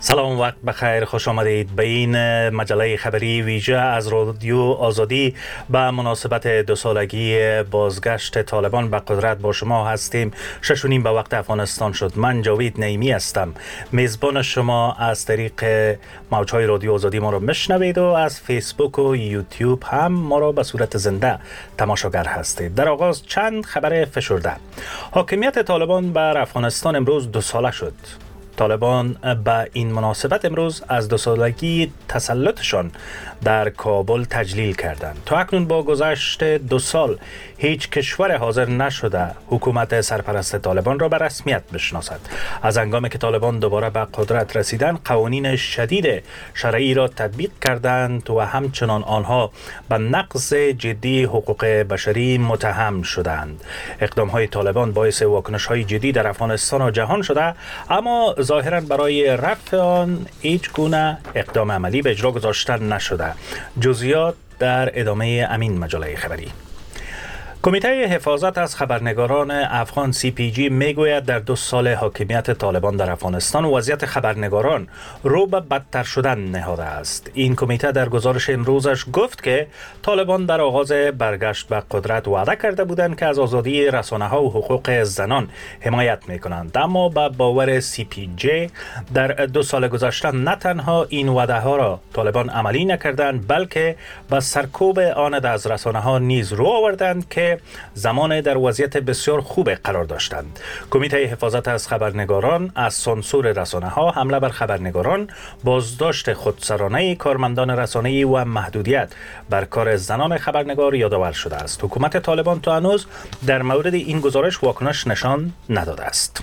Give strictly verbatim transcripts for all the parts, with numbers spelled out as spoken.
سلام، وقت بخیر، خوش آمدید به این مجله خبری ویژه از رادیو آزادی. به مناسبت دو سالگی بازگشت طالبان به قدرت با شما هستیم. شش و نیم به وقت افغانستان شد. من جاوید نعیمی هستم، میزبان شما. از طریق موجهای رادیو آزادی ما را میشنوید و از فیسبوک و یوتیوب هم ما را به صورت زنده تماشاگر هستید. در آغاز چند خبر فشرده. حاکمیت طالبان بر افغانستان امروز دو ساله شد. طالبان به این مناسبت امروز از دو سالگی تسلطشان در کابل تجلیل کردند. تا اکنون با گذشت دو سال هیچ کشور حاضر نشده حکومت سرپرست طالبان را به رسمیت بشناسد. از هنگامی که طالبان دوباره به قدرت رسیدند، قوانین شدید شرعی را تطبیق کردند و همچنان آنها به نقض جدی حقوق بشری متهم شدند. اقدام‌های طالبان باعث واکنش‌های جدی در افغانستان و جهان شده، اما ظاهراً برای رفع آن هیچ گونه اقدام عملی به اجرا گذاشته نشده. جزئیات در ادامه امین مجله خبری. کمیته حفاظت از خبرنگاران افغان سی پی جی میگوید در دو سال حاکمیت طالبان در افغانستان وضعیت خبرنگاران رو به بدتر شدن نهاده است. این کمیته در گزارش امروزش گفت که طالبان در آغاز برگشت به قدرت وعده کرده بودند که از آزادی رسانه‌ها و حقوق زنان حمایت میکنند، اما به باور سی پی جی در دو سال گذشته نه تنها این وعده ها را طالبان عملی نکردند، بلکه به سرکوب آن از رسانه‌ها نیز رو آوردند که زمان در وضعیت بسیار خوب قرار داشتند. کمیته حفاظت از خبرنگاران از سانسور رسانه‌ها، حمله بر خبرنگاران، بازداشت خودسرانه کارمندان رسانه‌ای و محدودیت بر کار زنان خبرنگار یادآور شده است. حکومت طالبان تا هنوز در مورد این گزارش واکنش نشان نداده است.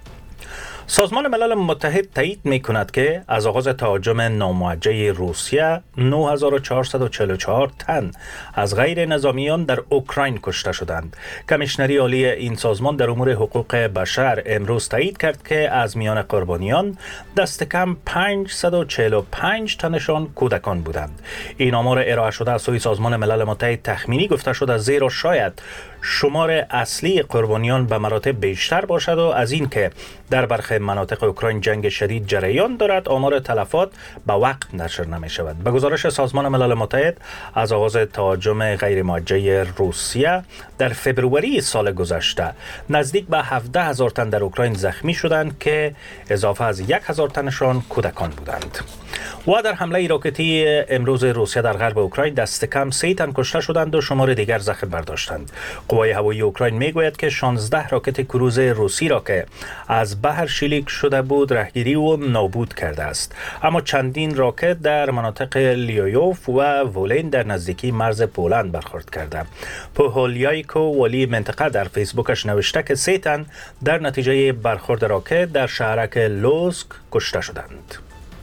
سازمان ملل متحد تایید می کند که از آغاز تهاجم ناموجه روسیه نه هزار و چهارصد و چهل و چهار تن از غیر نظامیان در اوکراین کشته شدند. کمیشنری عالی این سازمان در امور حقوق بشر امروز تایید کرد که از میان قربانیان دست کم پانصد و چهل و پنج تنشان کودکان بودند. این آمار ارائه شده از سوی سازمان ملل متحد تخمینی گفته شده، زیرا شاید شمار اصلی قربانیان به مراتب بیشتر باشد و از این که در برخی مناطق اوکراین جنگ شدید جریان دارد، آمار تلفات به وقت نشر نمی شود. به گزارش سازمان ملل متحد از آغاز تهاجم غیر موجه روسیه در فبروری سال گذشته نزدیک به هفده هزار تن در اوکراین زخمی شدند که اضافه از یک هزار تنشان کودکان بودند. و در حمله راکتی امروز روسیه در غرب اوکراین دست کم سه تن کشته شدند و شمار دیگر زخم برداشتند. قوای هوایی اوکراین میگوید که شانزده راکت کروز روسی را که از بحر شلیک شده بود رهگیری و نابود کرده است، اما چندین راکت در مناطق لیویوف و ولین در نزدیکی مرز پولند برخورد کرده. پوهولیایکو ولی منطقه در فیسبوکش نوشته که سه تن در نتیجه برخورد راکت در شهرک لوسک کشته شدند.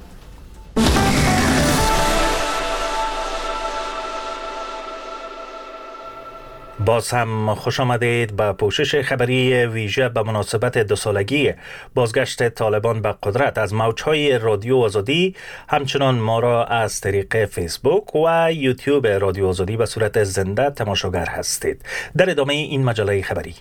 باز هم خوش آمدید به پوشش خبری ویژه به مناسبت دو سالگی بازگشت طالبان به قدرت. از موجهای رادیو آزادی همچنان ما را از طریق فیسبوک و یوتیوب رادیو آزادی به صورت زنده تماشاگر هستید. در ادامه این مجله خبری،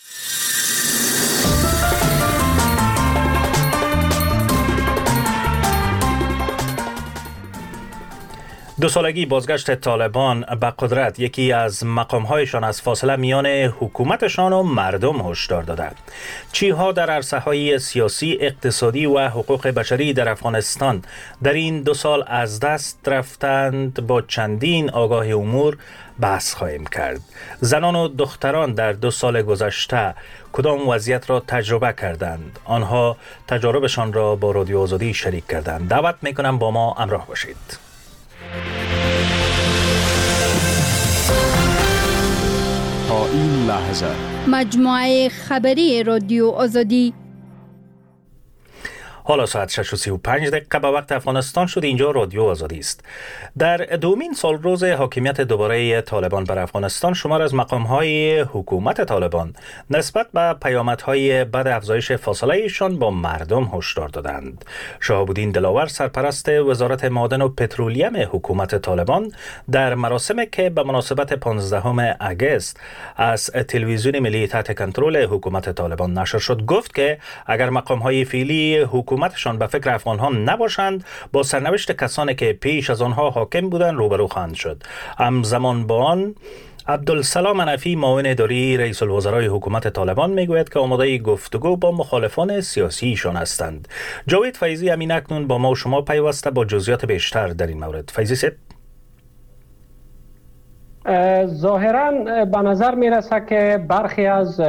دو سالگی بازگشت طالبان به قدرت یکی از مقامهایشان از فاصله میان حکومتشان و مردم هشدار داده. چیها در عرصه‌های سیاسی، اقتصادی و حقوق بشری در افغانستان در این دو سال از دست رفتند با چندین آگاه امور بحث خواهیم کرد. زنان و دختران در دو سال گذشته کدام وضعیت را تجربه کردند؟ آنها تجاربشان را با رادیو آزادی شریک کردند. دعوت میکنم با ما همراه باشید. تا این لحظه مجموعه خبری رادیو آزادی. حالا ساعت شش و سی و پنج دقیقه به وقت افغانستان شد. اینجا رادیو آزادی است. در دومین سال روز حاکمیت دوباره طالبان بر افغانستان، شمار از مقام‌های حکومت طالبان نسبت به پیامدهای بد افزایش فاصله ایشان با مردم هشدار دادند. شهاب الدین دلاور، سرپرست وزارت معادن و پترولیم حکومت طالبان، در مراسمی که به مناسبت پانزدهم اگست از تلویزیون ملی تحت کنترل حکومت طالبان نشر شد، گفت که اگر مقام‌های فعلی حکومت حکومتشان به فکر افغانها نباشند، با سرنوشت کسانی که پیش از آنها حاکم بودند روبرو خواهند شد. همزمان با آن عبدالسلام حنفی، معاون اداری رئیس الوزرای حکومت طالبان، میگوید که آماده گفتگو با مخالفان سیاسیشان هستند. جاوید فیضی همین اکنون با ما و شما پیوسته با جزئیات بیشتر در این مورد. فیضی صاحب، ظاهراً به نظر میرسه که برخی از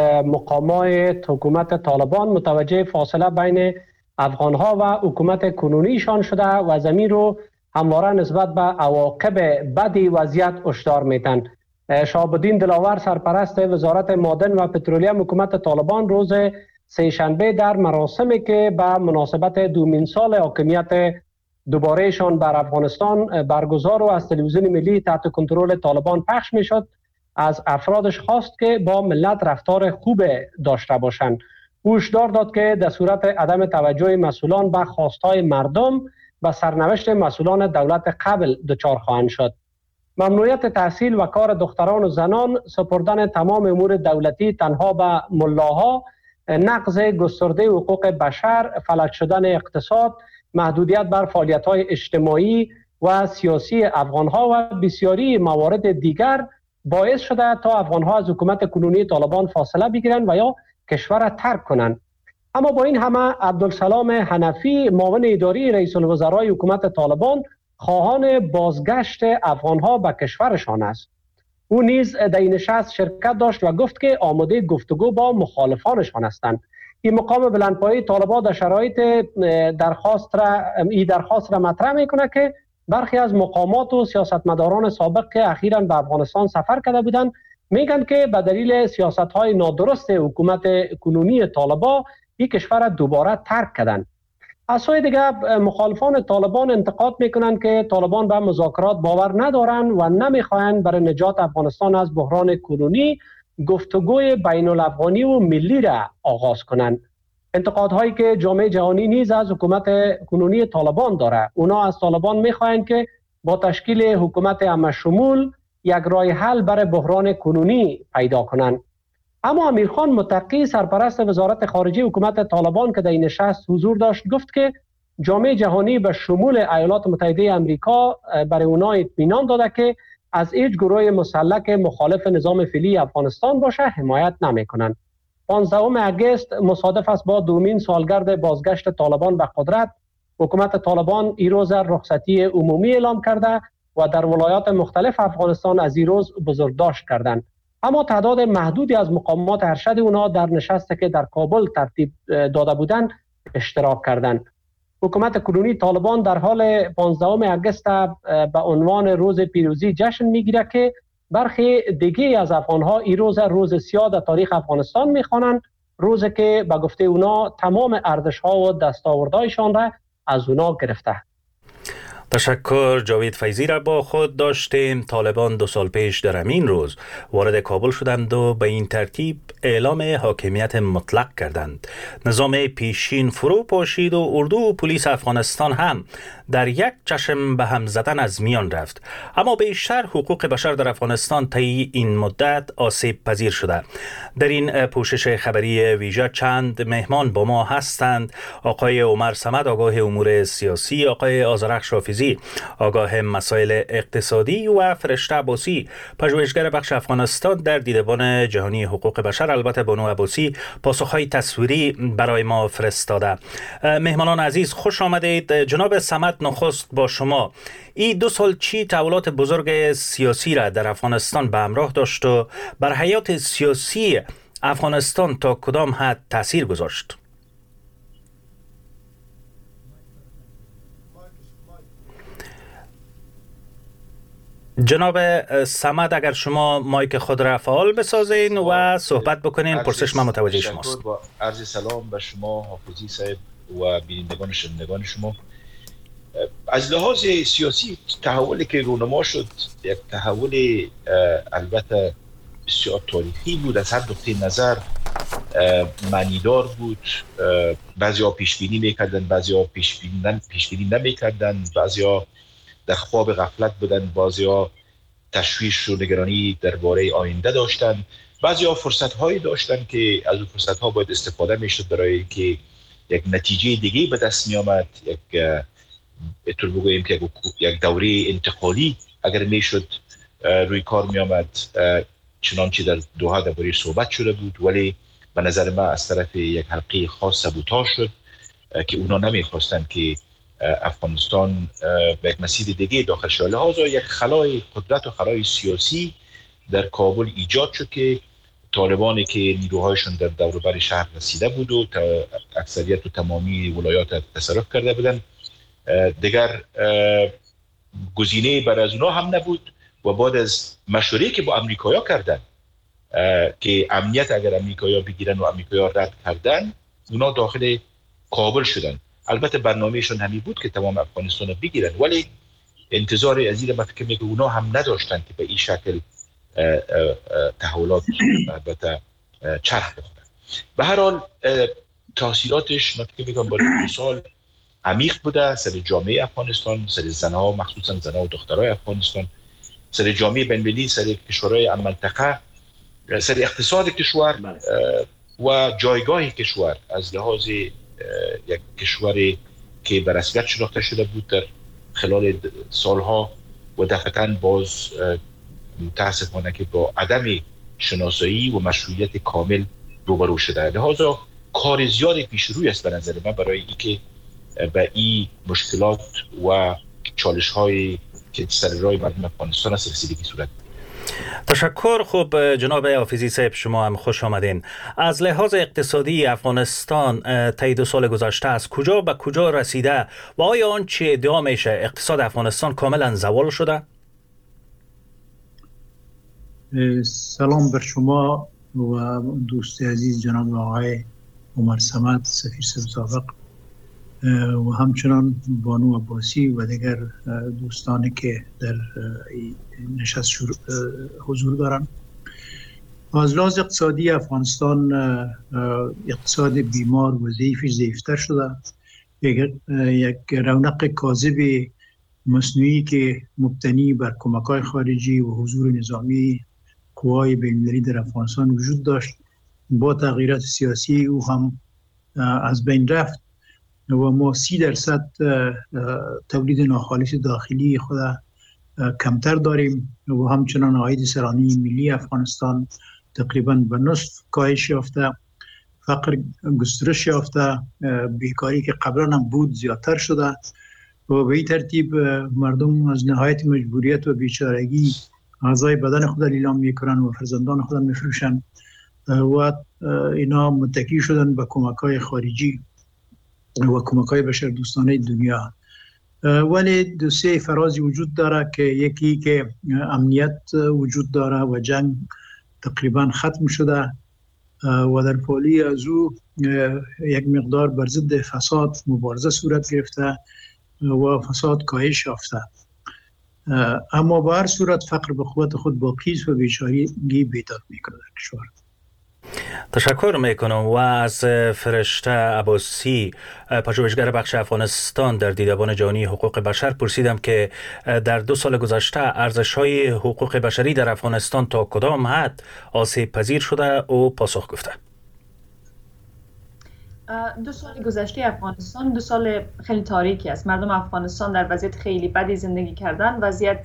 مقامات حکومت طالبان متوجه فاصله بین افغانها و حکومت کنونیشان شده و زمین رو همواره نسبت به عواقب بدی وضعیت هشدار میتن. شهاب الدین دلاور، سرپرست وزارت معدن و پترولیم حکومت طالبان، روز سه‌شنبه در مراسمی که به مناسبت دومین سال حاکمیت دوبارهشان بر افغانستان برگزار و از تلویزیون ملی تحت کنترل طالبان پخش میشد، از افرادش خواست که با ملت رفتار خوب داشته باشند. او هشدار داد که در صورت عدم توجه مسئولان به خواستهای مردم و سرنوشت مسئولان دولت قبل دچار خواهند شد. ممنوعیت تحصیل و کار دختران و زنان، سپردن تمام امور دولتی تنها به ملاها، نقض گسترده حقوق بشر، فلج شدن اقتصاد، محدودیت بر فعالیت‌های اجتماعی و سیاسی افغان‌ها و بسیاری موارد دیگر باعث شده تا افغان‌ها از حکومت کنونی طالبان فاصله بگیرند و یا کشور را ترک کنند. اما با این همه عبدالسلام حنفی، معاون اداری رئیس الوزرای حکومت طالبان، خواهان بازگشت افغان‌ها به کشورشان است. او نیز در این نشست شرکت داشت و گفت که آماده گفتگو با مخالفانشان هستند. این مقام بلندپایه طالبان در شرایط درخواست را این درخواست را مطرح میکنه که برخی از مقامات و سیاستمداران سابق که اخیراً به افغانستان سفر کرده بودند میگن که به دلیل سیاست‌های نادرست حکومت کنونی طالبان این کشور را دوباره ترک کردند. از سوی دیگر مخالفان طالبان انتقاد میکنند که طالبان به مذاکرات باور ندارند و نمیخواهند برای نجات افغانستان از بحران کنونی گفتگوی بین الافغانی و ملی را آغاز کنند. انتقادهایی که جامعه جهانی نیز از حکومت کنونی طالبان داره. اونا از طالبان میخواهند که با تشکیل حکومت همه‌شمول یک راه حل برای بحران کنونی پیدا کنند. اما امیرخان متقی، سرپرست وزارت خارجه حکومت طالبان که در این نشست حضور داشت، گفت که جامعه جهانی به شمول ایالات متحده آمریکا برای اونا اطمینان داده که از هیچ گروه مسلح که مخالف نظام فعلی افغانستان باشه حمایت نمی‌کنند. پانزدهم اگست مصادف است با دومین سالگرد بازگشت طالبان به قدرت. حکومت طالبان این روز رخصتی عمومی اعلام کرده و در ولایات مختلف افغانستان از این روز بزرگداشت کردند. اما تعداد محدودی از مقامات ارشد اونا در نشستی که در کابل ترتیب داده بودند اشتراک کردند. حکومت کنونی طالبان در حال پانزدهم اگست به عنوان روز پیروزی جشن میگیره که برخی دیگه از افغانها این روز روز سیاه در تاریخ افغانستان میخوانند، روزی که به گفته اونا تمام ارزش‌ها و دستاوردهایشان را از اونا گرفته. تشکر. جاوید فیضی را با خود داشتیم. طالبان دو سال پیش در همین روز وارد کابل شدند و به این ترتیب اعلام حاکمیت مطلق کردند. نظام پیشین فرو پاشید و اردو و پلیس افغانستان هم در یک چشم به هم زدن از میان رفت. اما بیشتر حقوق بشر در افغانستان طی این مدت آسیب پذیر شده. در این پوشش خبری ویژه چند مهمان با ما هستند. آقای عمر صمد، آگاه امور سیاسی، آقای آذرخش حافظی، آگاه مسائل اقتصادی، و فرشته عباسی، پژوهشگر بخش افغانستان در دیدبان جهانی حقوق بشر. البته بانو عباسی پاسخهای تصویری برای ما فرستاده. مهمانان عزیز خوش آمدید. جناب صمد، نخست با شما، این دو سال چی تحولات بزرگ سیاسی را در افغانستان به همراه داشت و بر حیات سیاسی افغانستان تا کدام حد تاثیر گذاشت؟ جناب صمد، اگر شما مایک خود را فعال بسازین و صحبت بکنین، پرسش من متوجه شماست. با عرض سلام به شما حافظی صاحب و بینندگان شنوندگان شما. از لحاظ سیاسی تحولی که رونما شد یک تحول البته بسیار تاریخی بود، از هر نقطه نظر معنیدار بود. بعضیا پیش بینی میکردن، بعضیا پیش بینی پیش بینی نمیکردن، بعضیا در خواب غفلت بودن، بعضیا تشویش و نگرانی درباره آینده داشتن، بعضیا فرصت هایی داشتن که از اون فرصت ها باید استفاده میشد برای اینکه یک نتیجه دیگه به دست می آمد، یک اتور بگوییم که یک دوره انتقالی اگر می شد روی کار می آمد. چنانچه در دوحه درباره صحبت شده بود، ولی به نظر من از طرف یک حلقه خاص سبوتاژ شد که اونا نمی خواستند که افغانستان به یک مسیر دیگه داخل شد. لحاظا یک خلای قدرت و خلای سیاسی در کابل ایجاد شد که طالبانی که نیروهایشون در دور و بر شهر رسیده بود و اکثریت و تمامی ولایات تصرف کرده بودن، دیگر گزینه بر از اونا هم نبود و بعد از مشوره‌ای که با امریکایی‌ها کردن که امنیت اگر امریکایی‌ها بگیرن و امریکایی‌ها رد کردن، اونا داخل کابل شدن. البته برنامه‌شون همی بود که تمام افغانستان رو بگیرن، ولی انتظار عزیز من فکر می‌کنم اونا هم نداشتن که به این شکل تحولات البته چرخ بخورن. به هر حال تاثیراتش من فکر می‌کنم برای دو سال عمیق بوده سر جامعه افغانستان، سر زنها، مخصوصا زنها و دخترای افغانستان، سر جامعه بین‌المللی، سر کشورهای منطقه، سر اقتصاد کشور و جایگاه کشور از لحاظ یک کشوری که به رسمیت شناخته شده بود در خلال سالها و دفعتاً باز متاسفانه که با عدم شناسایی و مشروعیت کامل روبرو شده. لحاظا کار زیادی پیش روی است به نظر من برای اینکه به این مشکلات و چالش‌های که سر راه مردم افغانستان است رسیدگی صورت. تشکر. خوب جناب حافظی صاحب، شما هم خوش آمدین. از لحاظ اقتصادی افغانستان طی دو سال گذشته از کجا به کجا رسیده و آیا آنچه ادعا میشه اقتصاد افغانستان کاملا زوال شده؟ سلام بر شما و دوست عزیز جناب آقای عمر صمد سفیر سابق و همچنان بانو عباسی و دیگر دوستانی که در نشست حضور دارند. از لحاظ اقتصادی افغانستان اقتصاد بیمار و ضعیفش ضعیفتر شده. یک رونق کاذب مصنوعی که مبتنی بر کمک‌های خارجی و حضور نظامی قوای بین‌المللی در افغانستان وجود داشت، با تغییرات سیاسی او هم از بین رفت و ما سی درصد تولید ناخالص داخلی خود کمتر داریم و همچنان عاید سرانه ملی افغانستان تقریبا به نصف کاهش یافته، فقر گسترش یافته، بیکاری که قبلا هم بود زیادتر شده و به این ترتیب مردم از نهایت مجبوریت و بیچارگی اعضای بدن خود لیلام میکنن و فرزندان خود میفروشن و اینا متکی شدن به کمک‌های خارجی و کمک‌های بشردوستانه دنیا. ولی دو سه فرازی وجود داره که یکی که امنیت وجود داره و جنگ تقریبا ختم شده و در پالی از او یک مقدار بر ضد فساد مبارزه صورت گرفته و فساد کاهش یافته، اما به هر صورت فقر به قوت خود باقی است و بیچارگی بیداد میکنه در کشور. تشکر میکنم. و از فرشته عباسی، پژوهشگر بخش افغانستان در دیدبان جهانی حقوق بشر، پرسیدم که در دو سال گذشته ارزش‌های حقوق بشری در افغانستان تا کدام حد آسیب پذیر شده و پاسخ گفته. دو سال گذشته افغانستان دو سال خیلی تاریکی است. مردم افغانستان در وضعیت خیلی بدی زندگی کردن. وضعیت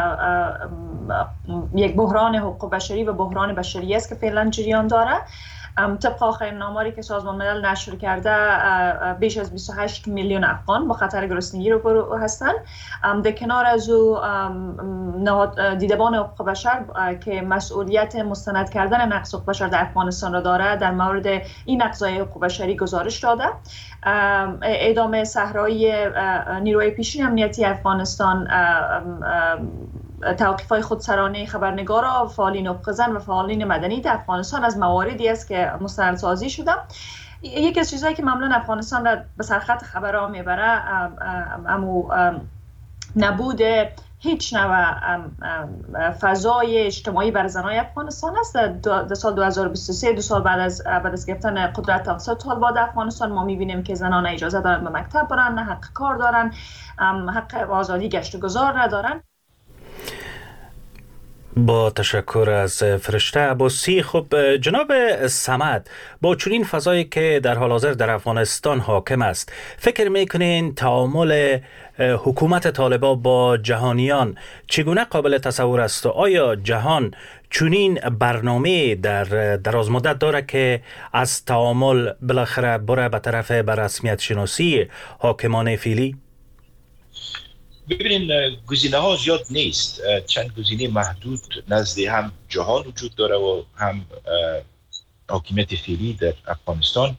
یک بحران حقوق بشری و بحران بشری است که فعلا جریان داره. طبق آخرین آماری که سازمان ملل نشر کرده، بیش از بیست و هشت میلیون افغان با خطر گرسنگی روبرو هستند. در کنار از او دیدبان حقوق بشر که مسئولیت مستند کردن نقض حقوق بشر در افغانستان را داره، در مورد این نقض‌های حقوق بشری گزارش داده. اعدام صحرایی نیروی پیشین امنیتی افغانستان، توقیف‌های خودسرانه خبرنگارا، فعالین حقوق زن و فعالین مدنی در افغانستان از مواردی است که مستندسازی شده. یکی از چیزهایی که معمولا افغانستان را به سرخط خبرها میبره امو نبود هیچ نوع فضای اجتماعی بر زنای افغانستان است. در سال دو هزار و بیست و سه، دو سال بعد از بعد از گرفتن قدرت توسط طالبان افغانستان، ما می‌بینیم که زنان اجازه دارن به مکتب برن، حق کار دارن، حق آزادی گشت و گذار ندارن. با تشکر از فرشته عباسی. خب جناب صمد، با چنین فضایی که در حال حاضر در افغانستان حاکم است، فکر میکنین تعامل حکومت طالبان با جهانیان چگونه قابل تصور است و آیا جهان چنین برنامه در دراز مدت داره که از تعامل بالاخره بره به طرف به رسمیت شناسی حاکمان فعلی؟ ببینین گزینه ها زیاد نیست، چند گزینه محدود نزد هم جهان وجود داره و هم حاکمیت فعلی در افغانستان.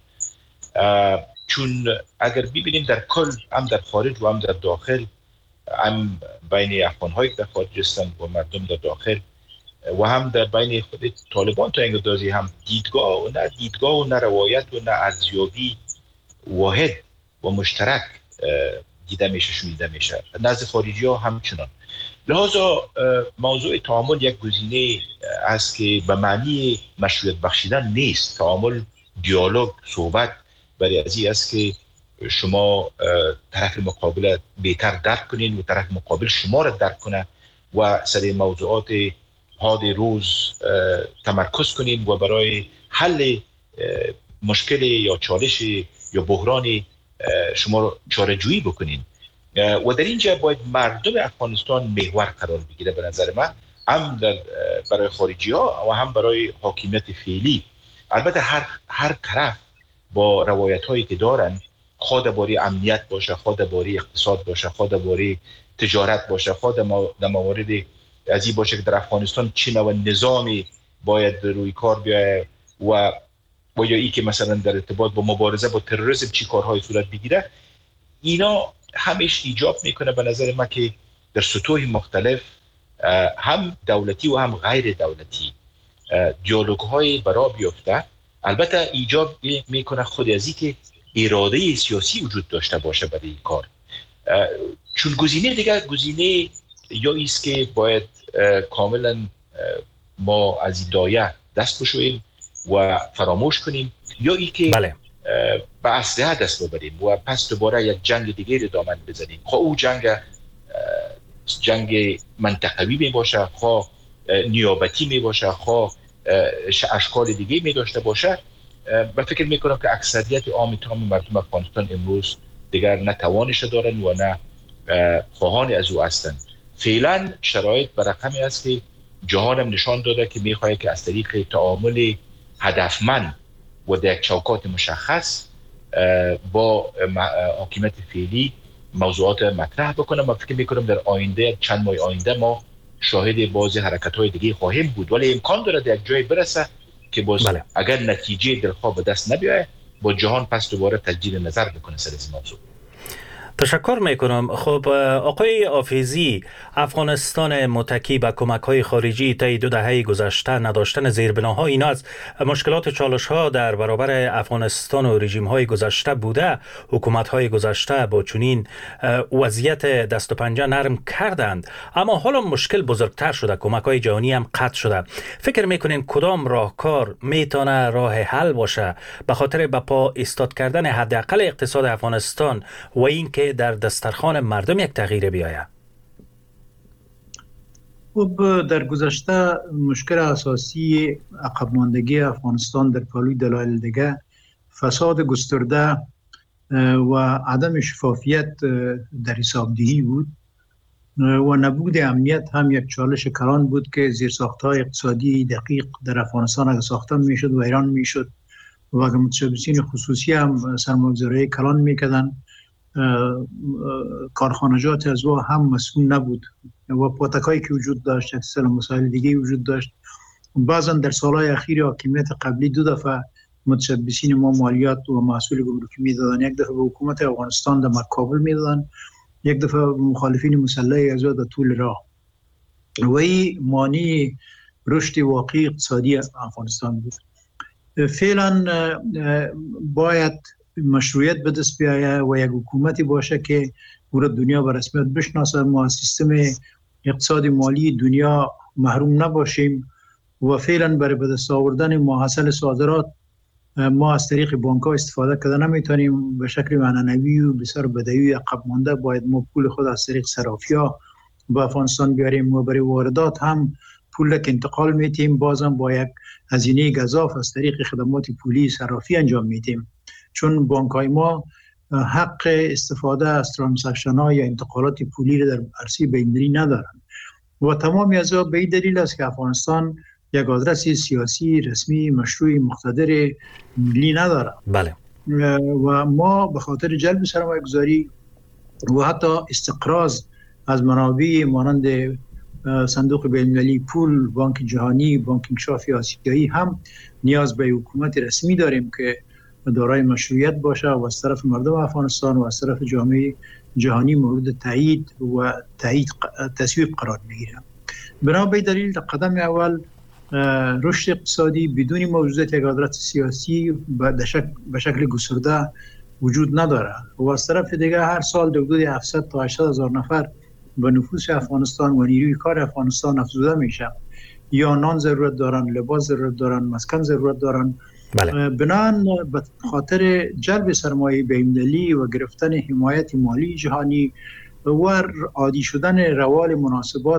چون اگر ببینیم در کل هم در خارج و هم در داخل، هم بین افغان هایی که در خارج هستند و مردم در داخل و هم در بین خود طالبان تا اندازی هم دیدگاه و نه دیدگاه و نه روایت و نه ارزیابی واحد و مشترک دیده میشه شنیده میشه نزد خارجی ها همچنان. لحاظا موضوع تعامل یک گزینه است که به معنی مشروعیت بخشیدن نیست. تعامل دیالوگ صحبت برای ازی است که شما طرف مقابل بهتر درک کنین و طرف مقابل شما را درک کنه و سر موضوعات حاد روز تمرکز کنین و برای حل مشکل یا چالش یا بحران شما رو چاره جویی بکنین. و در اینجا باید مردم افغانستان محور قرار بگیره به نظر من، هم در برای خارجی ها و هم برای حاکمیت فعلی. البته هر هر طرف با روایت هایی که دارن، خود باری امنیت باشه، خود باری اقتصاد باشه، خود باری تجارت باشه، خود در موارد ازی باشه که در افغانستان چه نوع نظامی باید روی کار بیایه و و یا ای که مثلا در ارتباط با مبارزه با تروریسم چی کارهای صورت بگیره. اینا همش ایجاب میکنه به نظر من که در سطوح مختلف هم دولتی و هم غیر دولتی دیالوگ های برا بیفته. البته ایجاب میکنه خود ازی که اراده سیاسی وجود داشته باشه برای این کار، چون گزینه دیگه گزینه یا ایست که باید کاملا ما از این دایه دست بشویم و فراموش کنیم، یا ای که بله. به اسلحه دست ببریم و پس دوباره یک جنگ دیگه رو دامن بزنیم. خواه او جنگ جنگ منطقوی می باشه، خواه نیابتی می باشه، خواه اشکال دیگه می داشته باشه. و فکر می کنم که اکثریت عام تمام مردم افغانستان امروز دیگر نه توانش دارن و نه خواهان از او هستند. فعلا شرایط بر رقمی است که جهان هم نشان داده که میخواهد که از طریق تعامل هدفمند و در چوکات مشخص با حاکمیت فعلی موضوعات مطرح بکنم. من فکر میکنم در آینده چند ماه آینده ما شاهد بعضی حرکت‌های دیگه خواهیم بود، ولی امکان داره در یک جای برسه که باز بله. اگر نتیجه دلخواه به دست نبیاید با جهان پس دوباره تجدید نظر بکنه سر این موضوع. تشکر میکنم. خب آقای حافظی، افغانستان متکی به کمک‌های خارجی طی دو دهه گذشته نداشتن زیربناها، اینا از مشکلات چالش‌ها در برابر افغانستان و رژیم‌های گذشته بوده. حکومت‌های گذشته با چنین وضعیت دست و پنجه نرم کردند، اما حالا مشکل بزرگتر شده، کمک‌های جهانی هم قطع شده. فکر میکنین کدام راهکار میتونه راه حل باشه به خاطر به پا ایستاد کردن حداقل اقتصاد افغانستان و اینکه در دسترخوان مردم یک تغییر بیاید؟ خب در گذشته مشکل اساسی عقب ماندگی افغانستان در پالوی دلایل دیگه فساد گسترده و عدم شفافیت در حسابدهی بود و نبود امنیت هم یک چالش کلان بود که زیرساخت‌های اقتصادی دقیق در افغانستان اگه ساخته میشد و ایران میشد و اگه متشبثین خصوصی هم سرمایه‌گذاری کلان میکردن، کارخانجات از او هم مسئول نبود و پاتکایی که وجود داشت، اکثر مسائل دیگه وجود داشت. بعضا در سالهای اخیر حاکمیت قبلی دو دفعه متشبثین ما مالیات و محصول گمرکی میدادن، یک دفعه به حکومت افغانستان در کابل میدادن، یک دفعه مخالفین مسلح از او در طول راه، و این مانع رشد واقعی اقتصادی افغانستان بود. فعلا باید مشروعیت به دست بیاید و یک حکومتی باشه که پورا دنیا به رسمیت بشناسه، ما از سیستم اقتصاد مالی دنیا محروم نباشیم و فعلا برای به دست آوردن محصول صادرات ما از طریق بانک‌ها استفاده کرده نمیتونیم. به شکل معنوی و بسیار بدوی عقب مانده باید ما پول خود از طریق صرافی‌ها به افغانستان بیاریم و برای واردات هم پول که انتقال میتیم بازم با یک هزینه گزاف از طریق خدمات پولی صرافی انجام میتیم، چون بانک‌های ما حق استفاده از ترانزکشن‌ها یا انتقالات پولی را در عرصه بین‌المللی ندارند و تمامی از به این دلیل است که افغانستان یک آدرس سیاسی رسمی مشروع مقتدر ملی ندارد. بله. و ما به خاطر جلب سرمایه‌گذاری و حتی استقراض از منابع مانند صندوق بین‌المللی پول، بانک جهانی، بانک انکشاف آسیایی هم نیاز به حکومت رسمی داریم که دارای مشروعیت باشه و از طرف مردم افغانستان و از طرف جامعه جهانی مورد تایید و تایید تصویب قرار میگیره. بنا به دلیل قدم اول رشد اقتصادی بدون موجودیت یک قدرت سیاسی به شکل گسترده وجود نداره و از طرف دیگه هر سال حدود هفتصد تا هشتصد هزار نفر به نفوس افغانستان و نیروی کار افغانستان افزوده میشه. یا نان ضرورت دارن، لباس ضرورت دارن، مسکن ضرورت دارن. بله. بنان به خاطر جلب سرمایه بین‌المللی و گرفتن حمایت مالی جهانی و عادی شدن روال مناسبات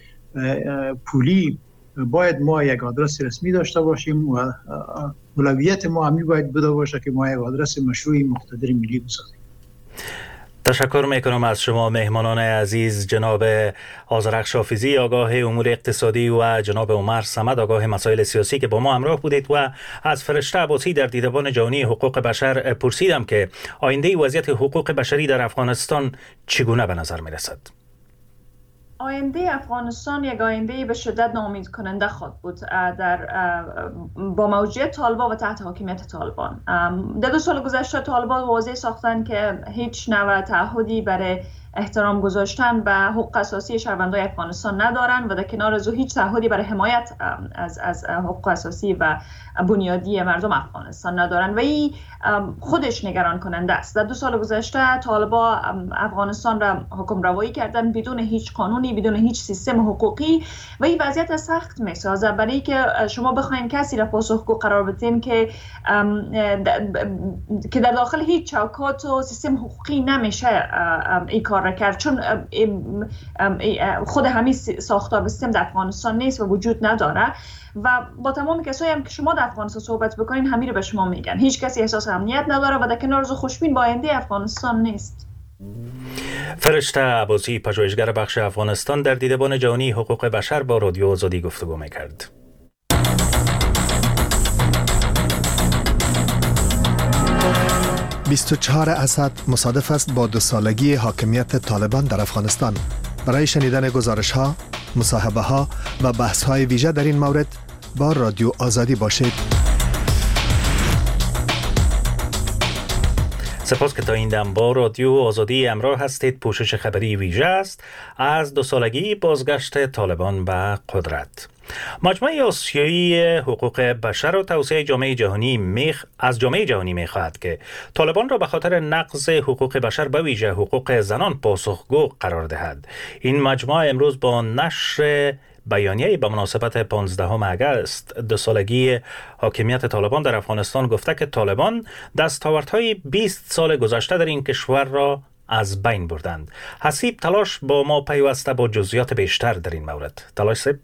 پولی باید ما یک آدرس رسمی داشته باشیم و اولویت ما همی باید بوده باشه که ما یک آدرس مشروع مقتدر ملی بسازیم. تشکر میکنم از شما مهمانان عزیز، جناب آذرخش حافظی آگاه امور اقتصادی و جناب عمر صمد آگاه مسائل سیاسی که با ما همراه بودید. و از فرشته عباسی در دیدبان جهانی حقوق بشر پرسیدم که آینده وضعیت حقوق بشری در افغانستان چگونه به نظر میرسد؟ آینده افغانستان یک آینده به شدت ناامید کننده خواهد بود در با موجودیت طالبان و تحت حاکمیت طالبان. در دو سال گذشته طالبان واضح ساختن که هیچ نوع تعهدی برای احترام گذاشتن به حقوق اساسی شهروندان افغانستان ندارن و در کنار از او هیچ تعهدی برای حمایت از از حقوق اساسی و بنیادی مردم افغانستان ندارن و این خودش نگران کننده است. در دو سال گذشته طالبان افغانستان را حکم روایی کردن بدون هیچ قانونی، بدون هیچ سیستم حقوقی و این وضعیت سخت میسازه برای که شما بخواید کسی را پاسخگو قرار بدین که که در داخل هیچ چوکات و سیستم حقوقی نمیشه این کار را کرد، چون خود همین ساختار سیستم در افغانستان نیست و وجود نداره و با تمام کسایی هم که شما در افغانستان صحبت بکنین همین رو به شما میگن. هیچ کسی احساس امنیت نداره و در کنار از خوشبین با آینده افغانستان نیست. فرشته عباسی پژوهشگر بخش افغانستان در دیدبان جهانی حقوق بشر با رادیو آزادی گفتگو میکرد. بیست و چهار اسد مصادف است با دو سالگی حاکمیت طالبان در افغانستان. برای شنیدن گزارش‌ها، مصاحبه‌ها و بحث‌های ویژه در این مورد با رادیو آزادی باشید. سپاس که تا این دم با رادیو آزادی همراه هستید. پوشش خبری ویژه است از دو سالگی بازگشت طالبان به قدرت. مجمع آسیایی حقوق بشر و توسعه جامعه جهانی میخ از جامعه جهانی میخواهد که طالبان را به خاطر نقض حقوق بشر به ویژه حقوق زنان پاسخگو قرار دهد. این مجمع امروز با نشر بیانیه‌ای به مناسبت پانزدهم اگست دو سالگی حاکمیت طالبان در افغانستان گفته که طالبان دستاوردهای بیست سال گذشته در این کشور را از بین بردند. حسیب تلاش با ما پیوسته با جزئیات بیشتر در این مورد. تلاش سب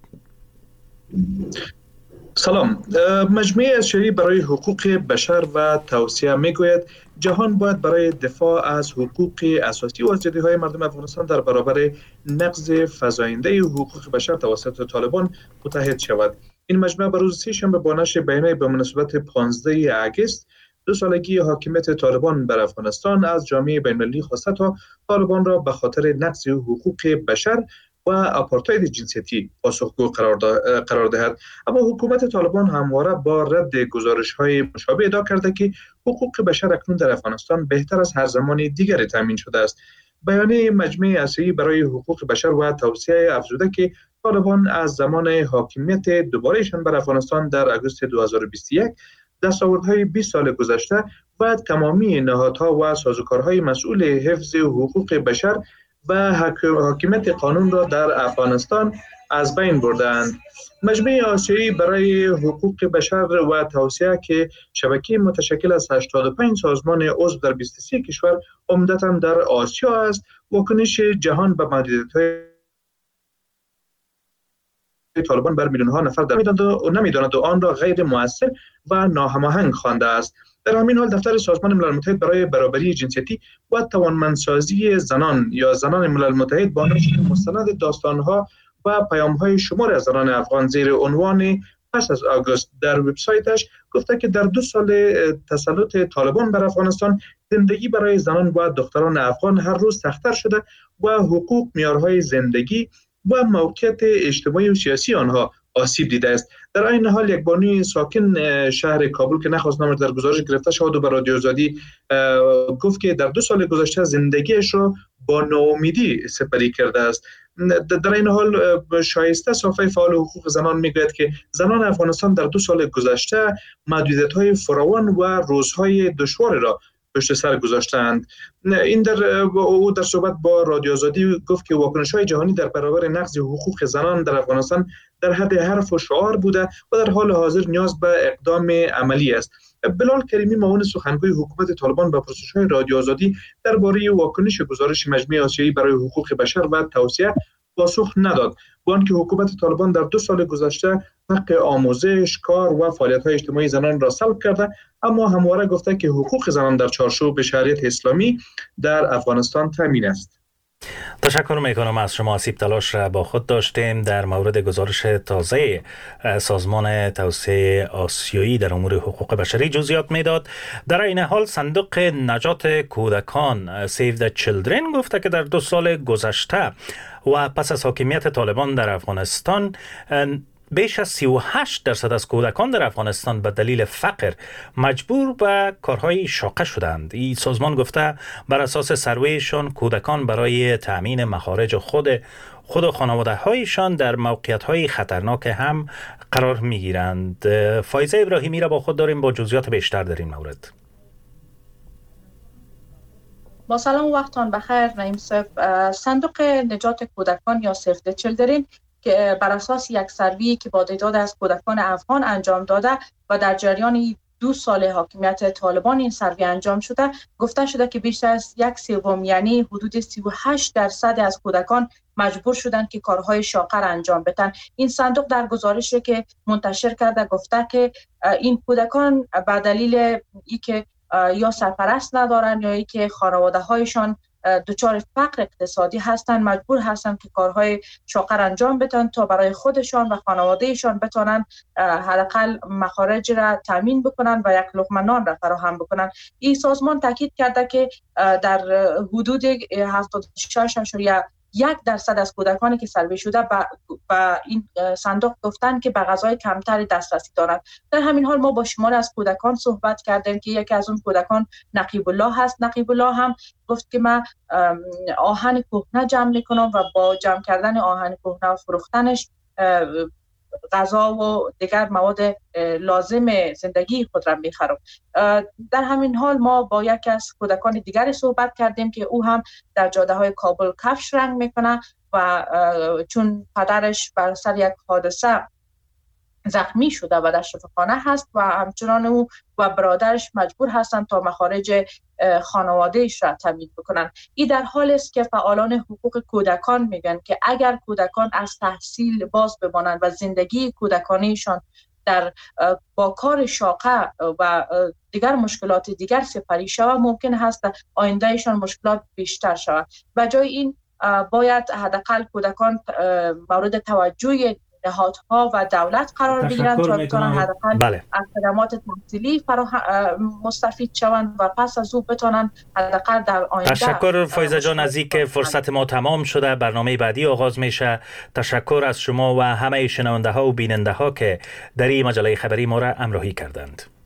سلام. مجمع آسیایی برای حقوق بشر و توسعه میگوید جهان باید برای دفاع از حقوق اساسی و آزادی‌های مردم افغانستان در برابر نقض فزاینده حقوق بشر توسط طالبان متحد شود. این مجمع به روز سه‌شنبه با نشر بیانیه‌ای به مناسبت پانزدهم اگست دو سالگی حاکمیت طالبان بر افغانستان از جامعه بین‌المللی خواسته تا طالبان را به خاطر نقض حقوق بشر و آپارتاید جنسیتی پاسخگو قرار, قرار دهد. اما حکومت طالبان همواره با رد گزارش‌های مشابه ادعا کرده که حقوق بشر اکنون در افغانستان بهتر از هر زمان دیگری تامین شده است. بیانیه مجمع آسیایی برای حقوق بشر و توسعه افزوده که طالبان از زمان حاکمیت دوبارهشان بر افغانستان در آگوست دو هزار و بیست و یک دستاوردهای بیست سال گذشته و تمامی نهادها و سازوکارهای مسئول حفظ حقوق بشر و حاکمیت قانون را در افغانستان از بین بردند. مجمع آسیایی برای حقوق بشر و توسعه که شبکه متشکل از هشتاد و پنج سازمان عضو در بیست و سه کشور عمدتاً در آسیا است، واکنش جهان به محدودیت‌های طالبان بر میلیون ها نفر در نمیداند و آن را غیر مؤثر و ناهماهنگ خوانده است. در همین حال دفتر سازمان ملل متحد برای برابری جنسیتی و توانمندسازی زنان یا زنان ملل متحد با نشر مستند داستانها و پیام‌های شمار از زنان افغان زیر عنوان پس از آگوست در وبسایتش گفته که در دو سال تسلط طالبان بر افغانستان زندگی برای زنان و دختران افغان هر روز سخت‌تر شده و حقوق، معیارهای زندگی و موقعیت اجتماعی و سیاسی آنها آسیب دیده است. در این حال یک بانوی ساکن شهر کابل که نخواست نامش در گزارش گرفته شد و به رادیو آزادی گفت که در دو سال گذشته زندگیش را با ناامیدی سپری کرده است. در این حال شایسته صافی فعال حقوق زنان میگوید که زنان افغانستان در دو سال گذشته محدودیت‌های فراوان و روزهای دشوار را پشت سر گذاشتند. این در او در صحبت با رادیو آزادی گفت که واکنش‌های جهانی در برابر نقض حقوق زنان در افغانستان در حد حرف و شعار بوده و در حال حاضر نیاز به اقدام عملی است. بلال کریمی معاون سخنگوی حکومت طالبان به پرسش‌های رادیو آزادی درباره واکنش گزارش مجمع آسیایی برای حقوق بشر و توسعه پاسخ نداد، با آنکه حکومت طالبان در دو سال گذشته حق آموزش، کار و فعالیت‌های اجتماعی زنان را سلب کرده، اما همواره گفته که حقوق زنان در چارچوب شریعت اسلامی در افغانستان تامین است. تشکر میکنم از شما. آسیب تلاش را با خود داشتیم در مورد گزارش تازه سازمان توسعه آسیایی در امور حقوق بشری جزئیات میداد. در این حال صندوق نجات کودکان Save the Children گفته که در دو سال گذشته و پس از حاکمیت طالبان در افغانستان بیش از سی و هشت درصد از کودکان در افغانستان به دلیل فقر مجبور به کارهای شاقه شدند. این سازمان گفته بر اساس سرویشان کودکان برای تأمین مخارج خود خود و خانواده هایشان در موقعیت های خطرناک هم قرار می گیرند. فایزه ابراهیمی را با خود داریم با جزئیات بیشتر در این مورد. با سلام وقتان بخیر. نعیم صاحب، صندوق نجات کودکان یا Save the Children که بر اساس یک سروی که با تعداد از کودکان افغان انجام داده و در جریان دو سال حاکمیت طالبان این سروی انجام شده، گفته شده که بیشتر از یک سوم یعنی حدود سی و هشت درصد از کودکان مجبور شدند که کارهای شاقه را انجام بدن. این صندوق در گزارشی که منتشر کرده گفته که این کودکان به دلیل اینکه یا سرپرست ندارن یا اینکه خانواده هایشان دچار فقر اقتصادی هستند مجبور هستند که کارهای شاقه انجام بدن تا برای خودشان و خانوادهشان بتونن حداقل مخارج را تامین بکنن و یک لقمه نان را فراهم بکنن. این سازمان تاکید کرده که در حدود هفتاد و شش ممیز یک درصد از کودکانی که سروی شده با این صندوق گفتن که به غذای کمتری دسترسی دارند. در همین حال ما با شمار از کودکان صحبت کردیم که یکی از اون کودکان نقیب الله هست. نقیب الله هم گفت که من آهن کهنه جمع میکنم و با جمع کردن آهن کهنه و فروختنش غذا و دیگر مواد لازم زندگی خود را میخرم. در همین حال ما با یکی از کودکان دیگری صحبت کردیم که او هم در جاده های کابل کفش رنگ میکنه و چون پدرش بر سر یک حادثه زخمی شده و در شفاخانه هست و همچنان او و برادرش مجبور هستند تا مخارج خانوادهش را تامین بکنن. این در حالی است که فعالان حقوق کودکان میگن که اگر کودکان از تحصیل باز بمانند و زندگی کودکانیشان در با کار شاقه و دیگر مشکلات دیگر سپری شود، ممکن هست آیندهشان مشکلات بیشتر شود. به جای این باید حداقل کودکان مورد توجه نهادها و دولت قرار بگیرند تا بتوانند حداقل بله. از خدمات تحصیلی مستفید شوند و پس از او بتوانند حداقل در آینده. تشکر فایزه جان. از اینکه فرصت ما تمام شده، برنامه بعدی آغاز میشه. تشکر از شما و همه شنونده ها و بیننده ها که در این مجله خبری ما را همراهی کردند.